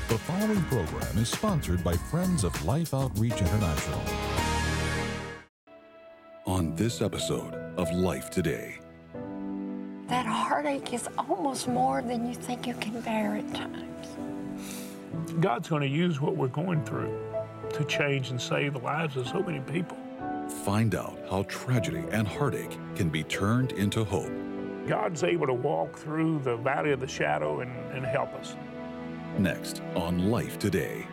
The following program is sponsored by Friends of Life Outreach International. On this episode of Life Today. That heartache is almost more than you think you can bear at times. God's going to use what we're going through to change and save the lives of so many people. Find out how tragedy and heartache can be turned into hope. God's able to walk through the valley of the shadow and help us. Next on Life Today.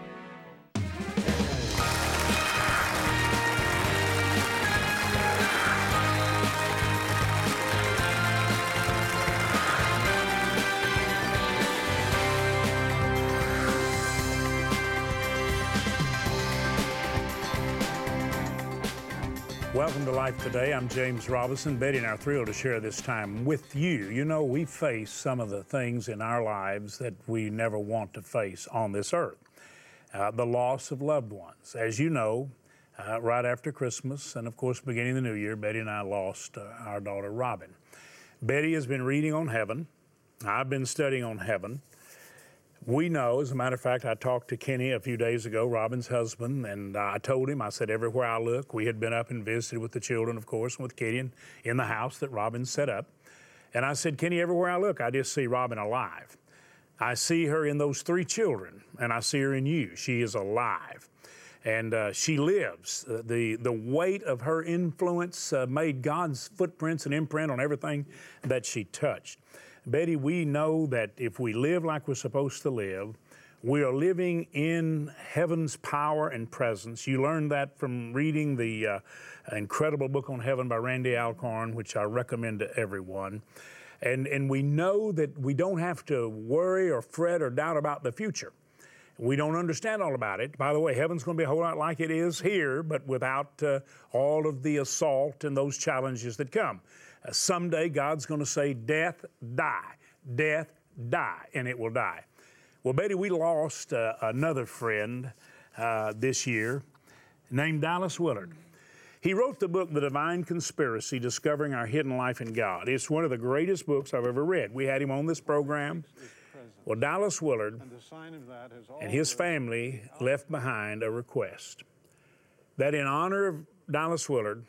Welcome to Life Today. I'm James Robinson. Betty and I are thrilled to share this time with you. You know, we face some of the things in our lives that we never want to face on this earth. The loss of loved ones. As you know, right after Christmas and, of course, beginning of the new year, Betty and I lost our daughter, Robin. Betty has been reading on heaven. I've been studying on heaven. We know, as a matter of fact, I talked to Kenny a few days ago, Robin's husband, and I told him, I said, everywhere I look, we had been up and visited with the children, of course, and with Kitty in the house that Robin set up. And I said, Kenny, everywhere I look, I just see Robin alive. I see her in those three children, and I see her in you. She is alive. And she lives. The weight of her influence made God's footprints and imprint on everything that she touched. Betty, we know that if we live like we're supposed to live, we are living in heaven's power and presence. You learned that from reading the incredible book on heaven by Randy Alcorn, which I recommend to everyone. And we know that we don't have to worry or fret or doubt about the future. We don't understand all about it. By the way, heaven's going to be a whole lot like it is here, but without all of the assault and those challenges that come. Someday God's going to say, death, die, and it will die. Well, Betty, we lost another friend this year named Dallas Willard. He wrote the book, The Divine Conspiracy, Discovering Our Hidden Life in God. It's one of the greatest books I've ever read. We had him on this program. Well, Dallas Willard and his family left behind a request that in honor of Dallas Willard,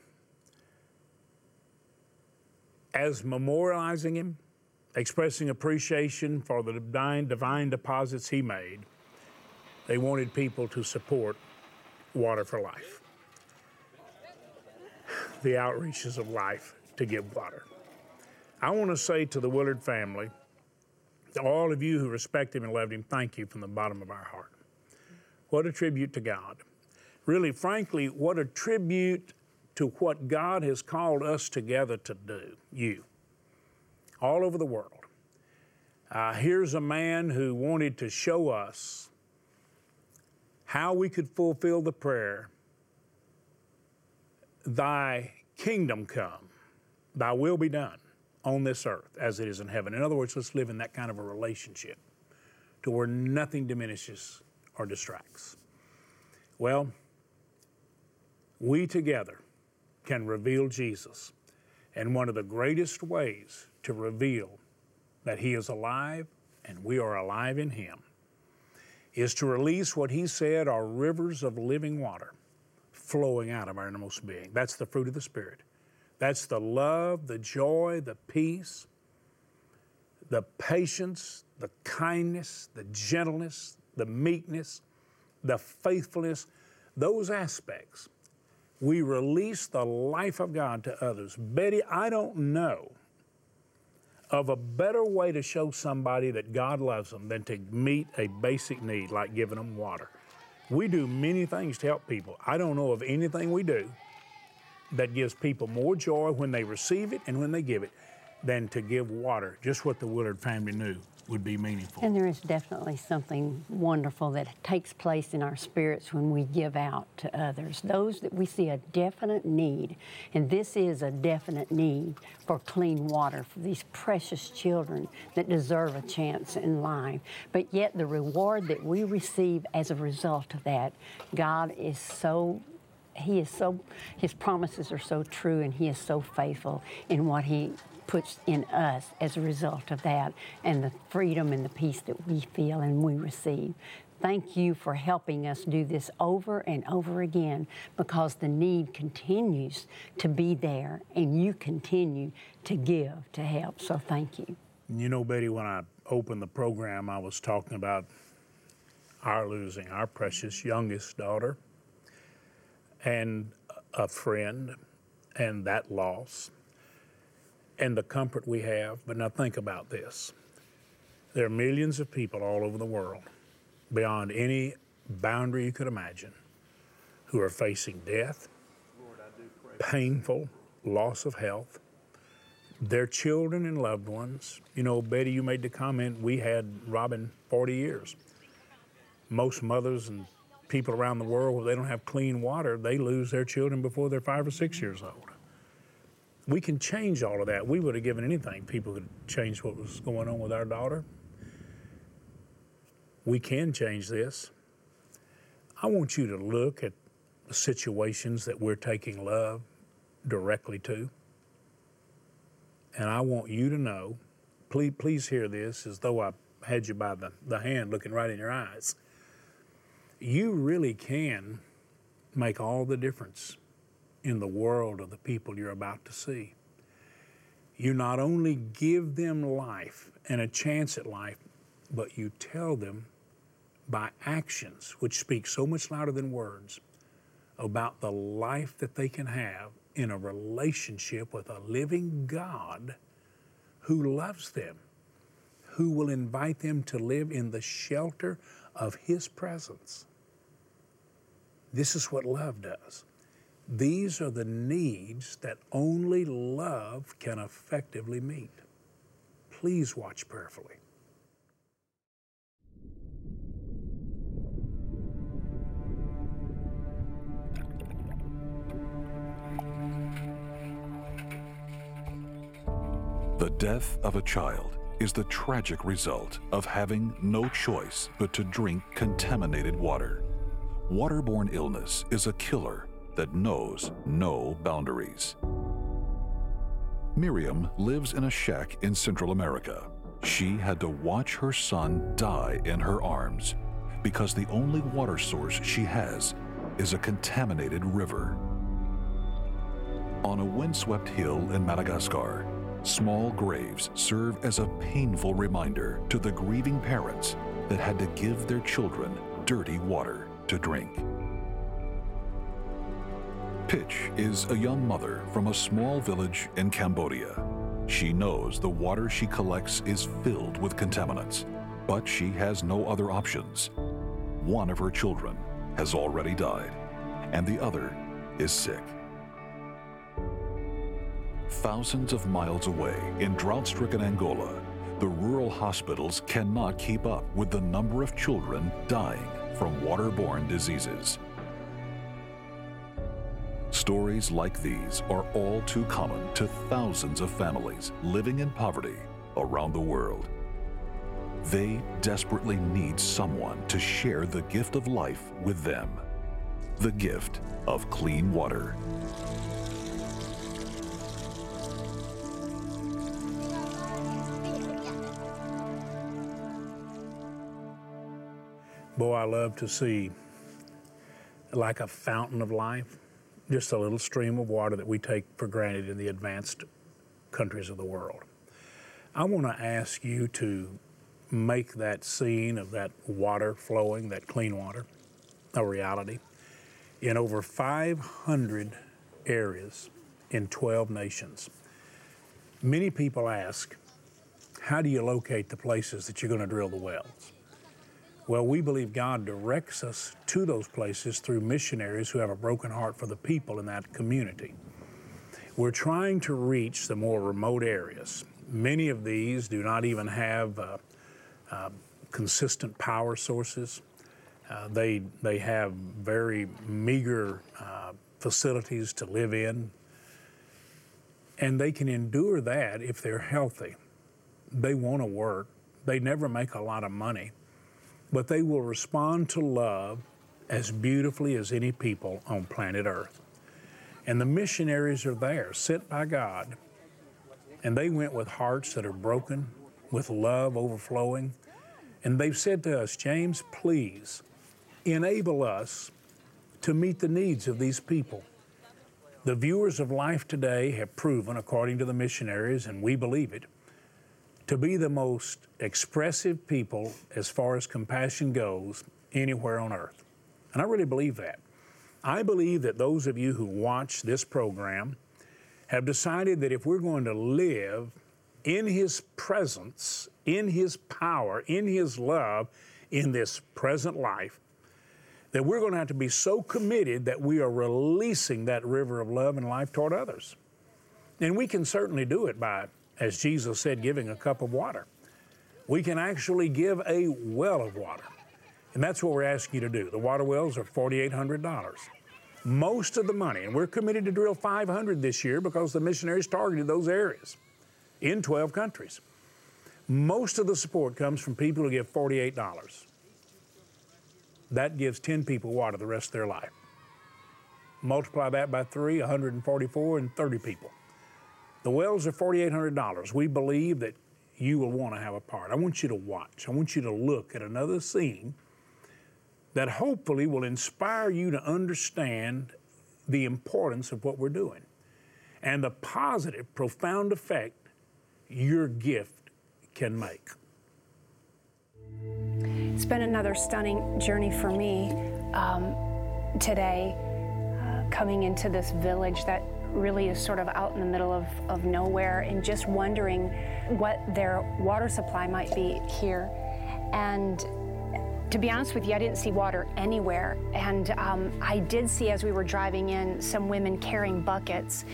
as memorializing him, expressing appreciation for the divine deposits he made, they wanted people to support Water for Life, the outreaches of life to give water. I want to say to the Willard family, to all of you who respect him and loved him, thank you from the bottom of our heart. What a tribute to God. Really, frankly, what a tribute to what God has called us together to do, you, all over the world. Here's a man who wanted to show us how we could fulfill the prayer, thy kingdom come, thy will be done on this earth as it is in heaven. In other words, let's live in that kind of a relationship to where nothing diminishes or distracts. Well, we together can reveal Jesus. And one of the greatest ways to reveal that he is alive and we are alive in him is to release what he said are rivers of living water flowing out of our innermost being. That's the fruit of the Spirit. That's the love, the joy, the peace, the patience, the kindness, the gentleness, the meekness, the faithfulness, those aspects. We release the life of God to others. Betty, I don't know of a better way to show somebody that God loves them than to meet a basic need like giving them water. We do many things to help people. I don't know of anything we do that gives people more joy when they receive it and when they give it than to give water, just what the Willard family knew would be meaningful. And there is definitely something wonderful that takes place in our spirits when we give out to others. Those that we see a definite need, and this is a definite need for clean water for these precious children that deserve a chance in life. But yet the reward that we receive as a result of that, God is so his promises are so true, and he is so faithful in what he puts in us as a result of that, and the freedom and the peace that we feel and we receive. Thank you for helping us do this over and over again, because the need continues to be there and you continue to give, to help. So thank you. You know, Betty, when I opened the program, I was talking about our losing our precious youngest daughter and a friend, and that loss and the comfort we have. But now think about this. There are millions of people all over the world, beyond any boundary you could imagine, who are facing death, painful loss of health, their children and loved ones. You know, Betty, you made the comment, we had Robin 40 years. Most mothers and people around the world, if they don't have clean water, they lose their children before they're 5 or 6 years old. We can change all of that. We would have given anything people could change what was going on with our daughter. We can change this. I want you to look at the situations that we're taking love directly to. And I want you to know, please hear this as though I had you by the hand looking right in your eyes. You really can make all the difference in the world of the people you're about to see. You not only give them life and a chance at life, but you tell them by actions, which speak so much louder than words, about the life that they can have in a relationship with a living God who loves them, who will invite them to live in the shelter of His presence. This is what love does. These are the needs that only love can effectively meet. Please watch prayerfully. The death of a child is the tragic result of having no choice but to drink contaminated water. Waterborne illness is a killer that knows no boundaries. Miriam lives in a shack in Central America. She had to watch her son die in her arms because the only water source she has is a contaminated river. On a windswept hill in Madagascar, small graves serve as a painful reminder to the grieving parents that had to give their children dirty water to drink. Pitch is a young mother from a small village in Cambodia. She knows the water she collects is filled with contaminants, but she has no other options. One of her children has already died, and the other is sick. Thousands of miles away in drought-stricken Angola, the rural hospitals cannot keep up with the number of children dying from waterborne diseases. Stories like these are all too common to thousands of families living in poverty around the world. They desperately need someone to share the gift of life with them, the gift of clean water. Boy, I love to see, like a fountain of life, just a little stream of water that we take for granted in the advanced countries of the world. I want to ask you to make that scene of that water flowing, that clean water, a reality in over 500 areas in 12 nations. Many people ask, how do you locate the places that you're going to drill the wells? Well, we believe God directs us to those places through missionaries who have a broken heart for the people in that community. We're trying to reach the more remote areas. Many of these do not even have consistent power sources. They have very meager facilities to live in, and they can endure that if they're healthy. They want to work. They never make a lot of money, but they will respond to love as beautifully as any people on planet Earth. And the missionaries are there, sent by God, And they went with hearts that are broken, with love overflowing. And they've said to us, James, please enable us to meet the needs of these people. The viewers of Life Today have proven, according to the missionaries, and we believe it, to be the most expressive people as far as compassion goes anywhere on earth. And I really believe that. I believe that those of you who watch this program have decided that if we're going to live in His presence, in His power, in His love, in this present life, that we're going to have to be so committed that we are releasing that river of love and life toward others. And we can certainly do it by, as Jesus said, giving a cup of water. We can actually give a well of water. And that's what we're asking you to do. The water wells are $4,800. Most of the money, and we're committed to drill 500 this year because the missionaries targeted those areas in 12 countries. Most of the support comes from people who give $48. That gives 10 people water the rest of their life. Multiply that by 3, 144, and 30 people. The wells are $4,800. We believe that you will want to have a part. I want you to watch. I want you to look at another scene that hopefully will inspire you to understand the importance of what we're doing and the positive, profound effect your gift can make. It's been another stunning journey for me today, coming into this village that really is sort of out in the middle of nowhere, and just wondering what their water supply might be here. And to be honest with you, I didn't see water anywhere. And I did see, as we were driving in, some women carrying buckets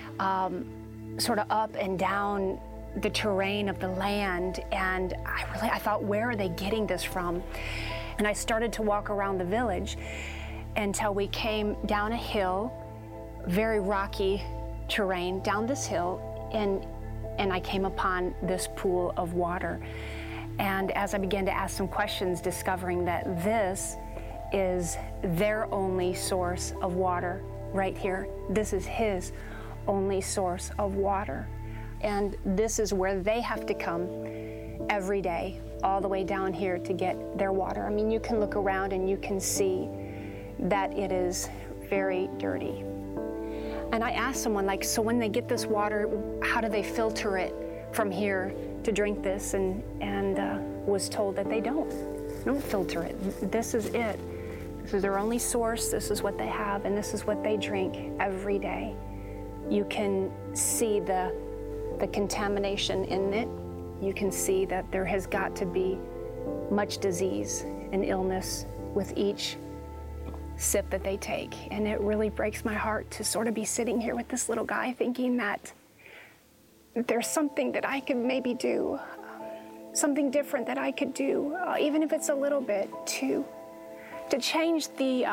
sort of up and down the terrain of the land. And I thought, where are they getting this from? And I started to walk around the village until we came down a hill, very rocky terrain, down this hill, and I came upon this pool of water. And as I began to ask some questions, discovering that this is their only source of water right here. This is His only source of water. And this is where they have to come every day, all the way down here to get their water. I mean, you can look around and you can see that it is very dirty. And I asked someone, like, so when they get this water, how do they filter it from here to drink this? And was told that they don't filter it. This is it. This is their only source. This is what they have, and this is what they drink every day. You can see the contamination in it. You can see that there has got to be much disease and illness with each sip that they take. And it really breaks my heart to sort of be sitting here with this little guy thinking that there's something that I could maybe do, something different that I could do, even if it's a little bit, to change the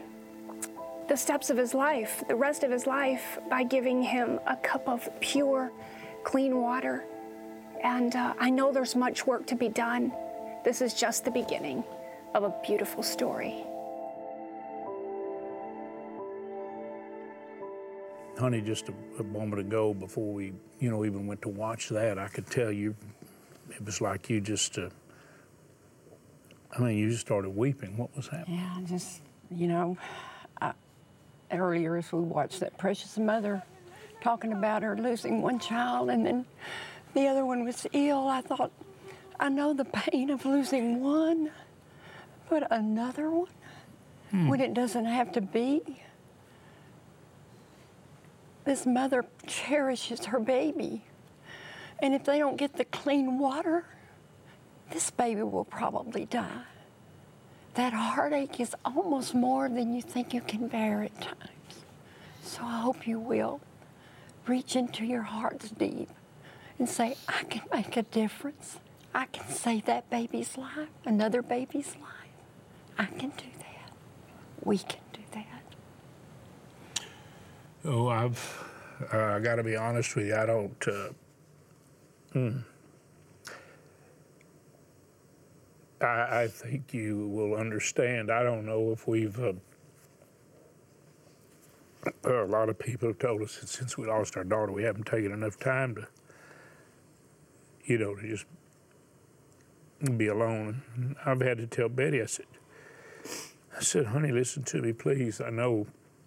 steps of his life, the rest of his life, by giving him a cup of pure, clean water. And I know there's much work to be done. This is just the beginning of a beautiful story. Honey, just a moment ago, before we, even went to watch that, I could tell you, it was like you just, you just started weeping. What was happening? Yeah, just, earlier as we watched that precious mother talking about her losing one child and then the other one was ill, I thought, I know the pain of losing one, but another one, when it doesn't have to be. This mother cherishes her baby. And if they don't get the clean water, this baby will probably die. That heartache is almost more than you think you can bear at times. So I hope you will reach into your heart's deep and say, I can make a difference. I can save that baby's life, another baby's life. I can do that. We can do that. Oh, I got to be honest with you, I don't, I think you will understand. I don't know if we've, a lot of people have told us that since we lost our daughter, we haven't taken enough time to to just be alone. And I've had to tell Betty, I said, honey, listen to me, please. I know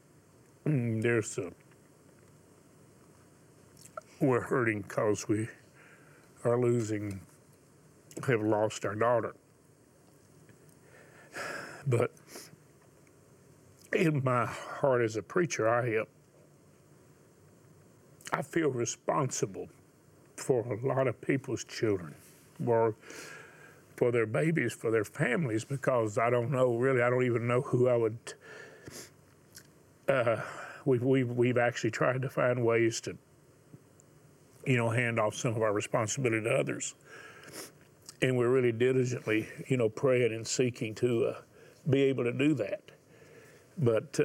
we're hurting because we are have lost our daughter. But in my heart as a preacher, I feel responsible for a lot of people's children, for their babies, for their families, because I don't even know who I would. We've actually tried to find ways to, hand off some of our responsibility to others, and we're really diligently, praying and seeking to be able to do that. But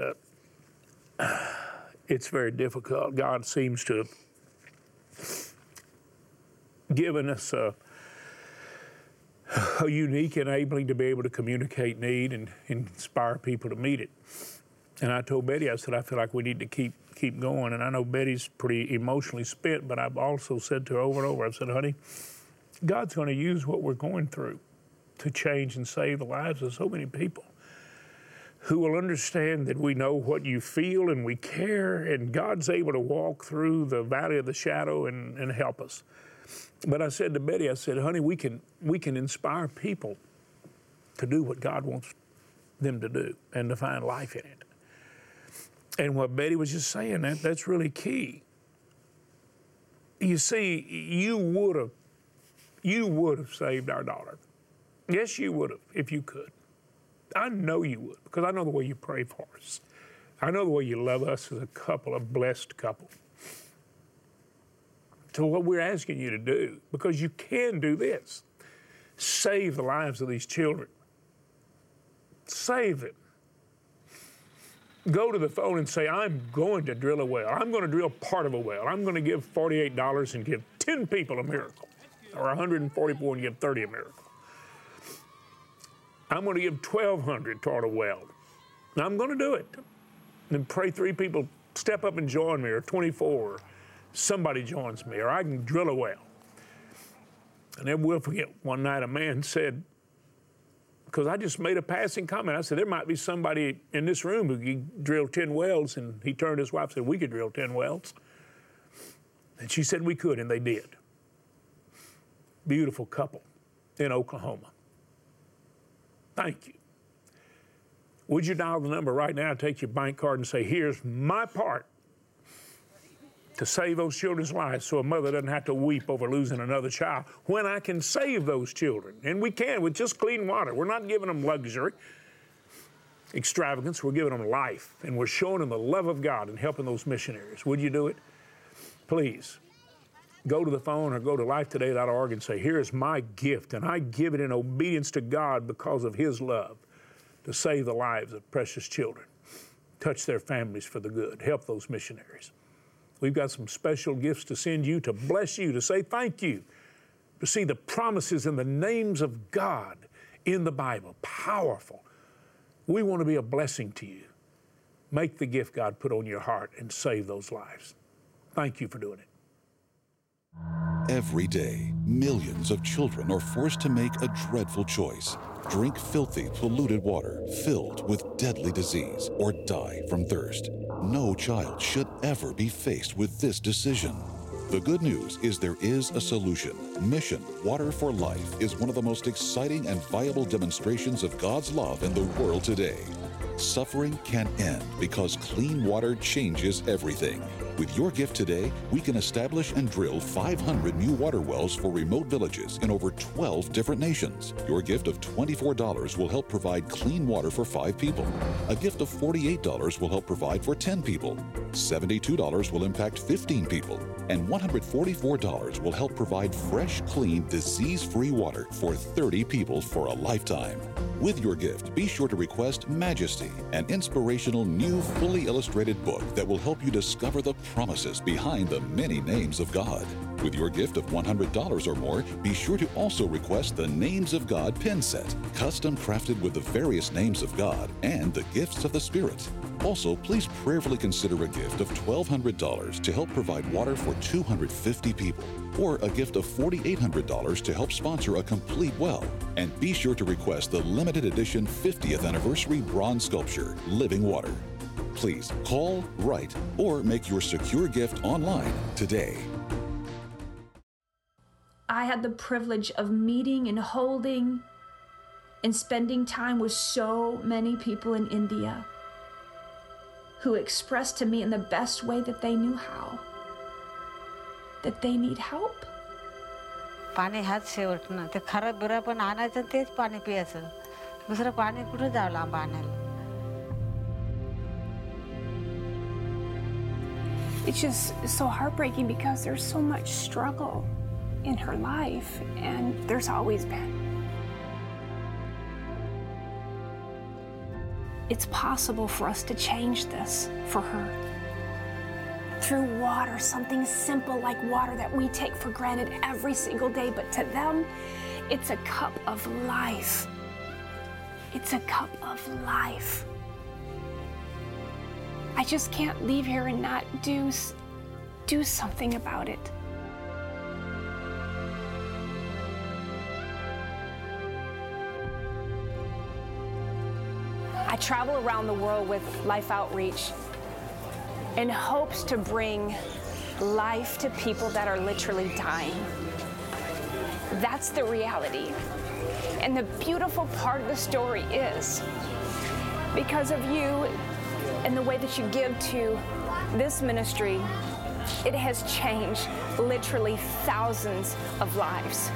it's very difficult. God seems to have given us a unique enabling to be able to communicate need and inspire people to meet it. And I told Betty, I said, I feel like we need to keep going. And I know Betty's pretty emotionally spent, but I've also said to her over and over, I've said, honey, God's going to use what we're going through to change and save the lives of so many people who will understand that we know what you feel and we care, and God's able to walk through the valley of the shadow and help us. But I said to Betty, I said, honey, we can inspire people to do what God wants them to do and to find life in it. And what Betty was just saying, that's really key. You see, you would have saved our daughter. Yes, you would have, if you could. I know you would, because I know the way you pray for us. I know the way you love us as a couple, a blessed couple. So what we're asking you to do, because you can do this, save the lives of these children. Save them. Go to the phone and say, I'm going to drill a well. I'm going to drill part of a well. I'm going to give $48 and give 10 people a miracle, or 144 and give 30 a miracle. I'm going to give 1,200 toward a well. Now, I'm going to do it. And pray 3 people step up and join me, or 24, or somebody joins me, or I can drill a well. And never will forget, one night a man said, because I just made a passing comment, I said, there might be somebody in this room who could drill 10 wells, and he turned to his wife and said, we could drill 10 wells. And she said we could, and they did. Beautiful couple in Oklahoma. Thank you. Would you dial the number right now, take your bank card and say, here's my part to save those children's lives so a mother doesn't have to weep over losing another child when I can save those children. And we can with just clean water. We're not giving them luxury, extravagance. We're giving them life, and we're showing them the love of God and helping those missionaries. Would you do it? Please. Go to the phone or go to lifetoday.org and say, here's my gift, and I give it in obedience to God because of His love to save the lives of precious children, touch their families for the good, help those missionaries. We've got some special gifts to send you, to bless you, to say thank you, to see the promises and the names of God in the Bible, powerful. We want to be a blessing to you. Make the gift God put on your heart and save those lives. Thank you for doing it. Every day, millions of children are forced to make a dreadful choice. Drink filthy, polluted water filled with deadly disease or die from thirst. No child should ever be faced with this decision. The good news is there is a solution. Mission Water for Life is one of the most exciting and viable demonstrations of God's love in the world today. Suffering can end because clean water changes everything. With your gift today, we can establish and drill 500 new water wells for remote villages in over 12 different nations. Your gift of $24 will help provide clean water for 5 people. A gift of $48 will help provide for 10 people. $72 will impact 15 people. And $144 will help provide fresh, clean, disease-free water for 30 people for a lifetime. With your gift, be sure to request Majesty, an inspirational new fully illustrated book that will help you discover the promises behind the many names of God. With your gift of $100 or more, be sure to also request the Names of God pin set, custom crafted with the various names of God and the gifts of the Spirit. Also, please prayerfully consider a gift of $1,200 to help provide water for 250 people, or a gift of $4,800 to help sponsor a complete well. And be sure to request the limited edition 50th anniversary bronze sculpture, Living Water. Please call, write, or make your secure gift online today. I had the privilege of meeting and holding and spending time with so many people in India who expressed to me in the best way that they knew how, that they need help. पाणी हात शेवटनं ते खरं बिरं पण आणायचं तेच पाणी पियाचं दुसरं पाणी कुठं जावं लांब आणायला. It's just so heartbreaking because there's so much struggle in her life, and there's always been. It's possible for us to change this for her. Through water, something simple like water that we take for granted every single day, but to them, it's a cup of life. It's a cup of life. I just can't leave here and not do something about it. I travel around the world with Life Outreach in hopes to bring life to people that are literally dying. That's the reality. And the beautiful part of the story is, because of you and the way that you give to this ministry, it has changed literally thousands of lives.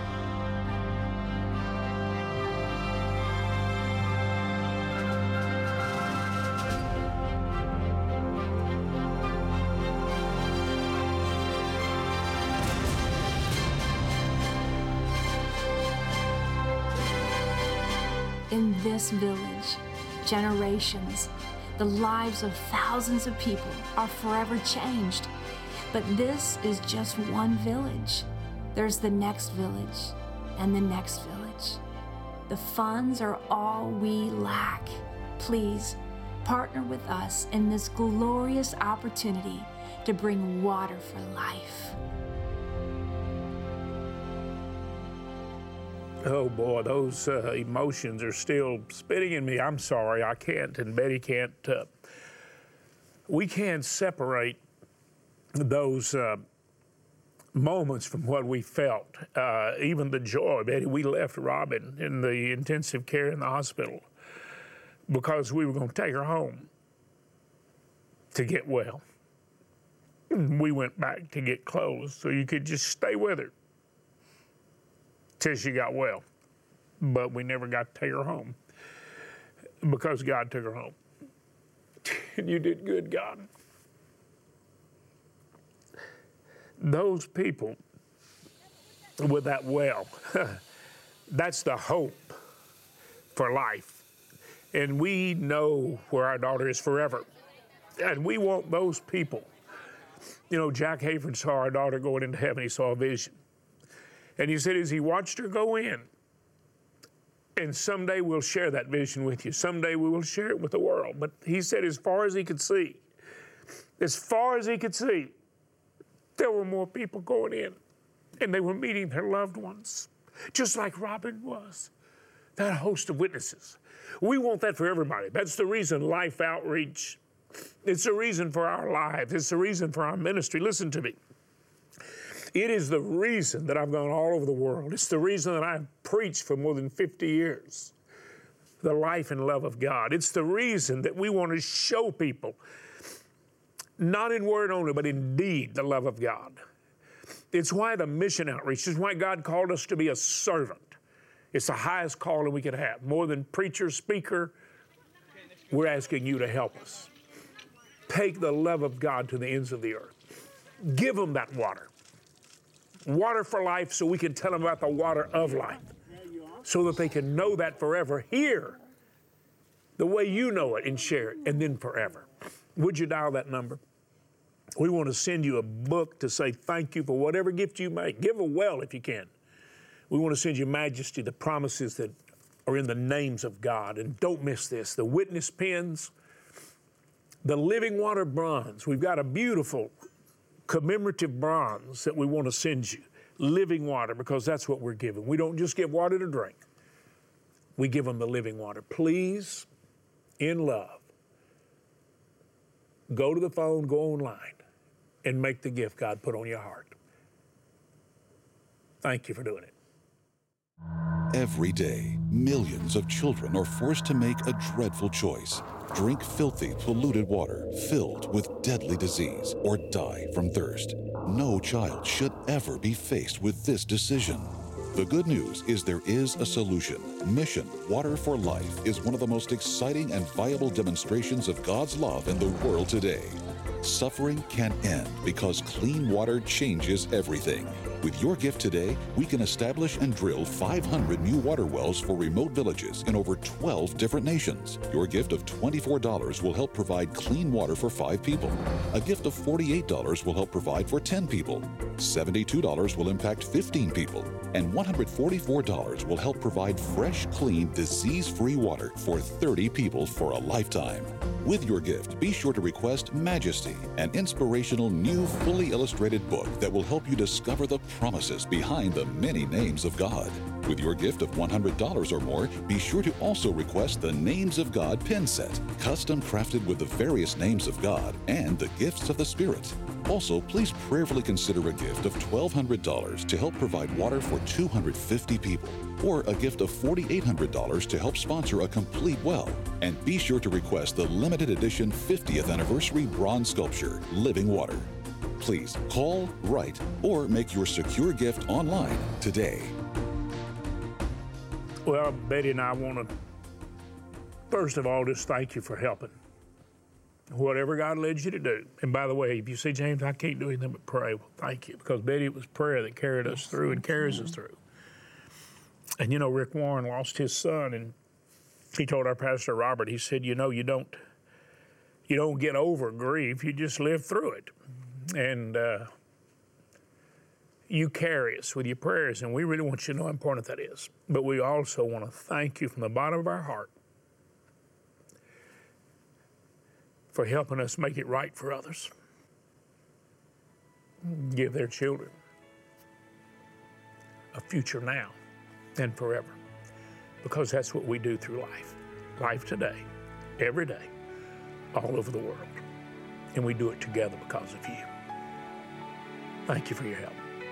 In this village, generations, the lives of thousands of people are forever changed. But this is just one village. There's the next village and the next village. The funds are all we lack. Please partner with us in this glorious opportunity to bring water for life. Oh boy, those emotions are still spinning in me. I'm sorry, I can't, and Betty can't. We can't separate those moments from what we felt. Even the joy, Betty, we left Robin in the intensive care in the hospital because we were going to take her home to get well. We went back to get clothes so you could just stay with her till she got well. But we never got to take her home because God took her home. And you did good, God. Those people with that well, that's the hope for life. And we know where our daughter is forever. And we want those people. You know, Jack Hayford saw our daughter going into heaven. He saw a vision. And he said, as he watched her go in, and someday we'll share that vision with you. Someday we will share it with the world. But he said, as far as he could see, there were more people going in, and they were meeting their loved ones, just like Robin was. That host of witnesses. We want that for everybody. That's the reason Life Outreach, it's the reason for our lives. It's the reason for our ministry. Listen to me. It is the reason that I've gone all over the world. It's the reason that I've preached for more than 50 years, the life and love of God. It's the reason that we want to show people, not in word only, but in deed, the love of God. It's why the mission outreach, it's why God called us to be a servant. It's the highest calling we could have. More than preacher, speaker, we're asking you to help us. Take the love of God to the ends of the earth. Give them that water. Water for life, so we can tell them about the water of life, so that they can know that forever here, the way you know it, and share it, and then forever. Would you dial that number? We want to send you a book to say thank you for whatever gift you make. Give well if you can. We want to send you Majesty, the promises that are in the names of God. And don't miss this, the witness pens, the living water bronze. We've got a beautiful commemorative bronze that we want to send you. Living water, because that's what we're giving. We don't just give water to drink. We give them the living water. Please, in love, go to the phone, go online, and make the gift God put on your heart. Thank you for doing it. Every day, millions of children are forced to make a dreadful choice. Drink filthy, polluted water filled with deadly disease or die from thirst. No child should ever be faced with this decision. The good news is there is a solution. Mission Water for Life is one of the most exciting and viable demonstrations of God's love in the world today. Suffering can end because clean water changes everything. With your gift today, we can establish and drill 500 new water wells for remote villages in over 12 different nations. Your gift of $24 will help provide clean water for 5 people. A gift of $48 will help provide for 10 people. $72 will impact 15 people. And $144 will help provide fresh, clean, disease-free water for 30 people for a lifetime. With your gift, be sure to request Majesty, an inspirational new fully illustrated book that will help you discover the promises behind the many names of God. With your gift of $100 or more, be sure to also request the Names of God pen set, custom crafted with the various names of God and the gifts of the Spirit. Also, please prayerfully consider a gift of $1,200 to help provide water for 250 people, or a gift of $4,800 to help sponsor a complete well. And be sure to request the limited edition 50th anniversary bronze sculpture, Living Water. Please call, write, or make your secure gift online today. Well, Betty and I want to, first of all, just thank you for helping. Whatever God led you to do. And by the way, if you say, James, I can't do anything but pray, well, thank you. Because, Betty, it was prayer that carried us through and carries us through. And, you know, Rick Warren lost his son, and he told our pastor, Robert, he said, you know, you don't get over grief, you just live through it. And you carry us with your prayers, and we really want you to know how important that is. But we also want to thank you from the bottom of our heart for helping us make it right for others. Give their children a future now and forever, because that's what we do through life. Life today, every day, all over the world. And we do it together because of you. Thank you for your help.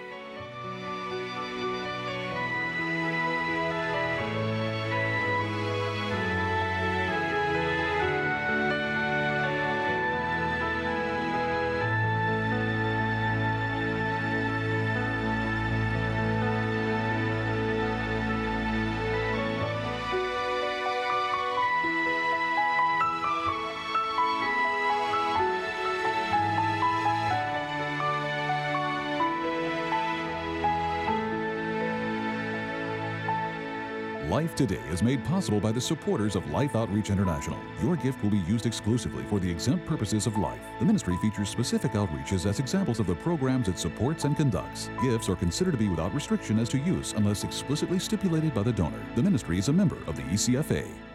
Life Today is made possible by the supporters of Life Outreach International. Your gift will be used exclusively for the exempt purposes of life. The ministry features specific outreaches as examples of the programs it supports and conducts. Gifts are considered to be without restriction as to use unless explicitly stipulated by the donor. The ministry is a member of the ECFA.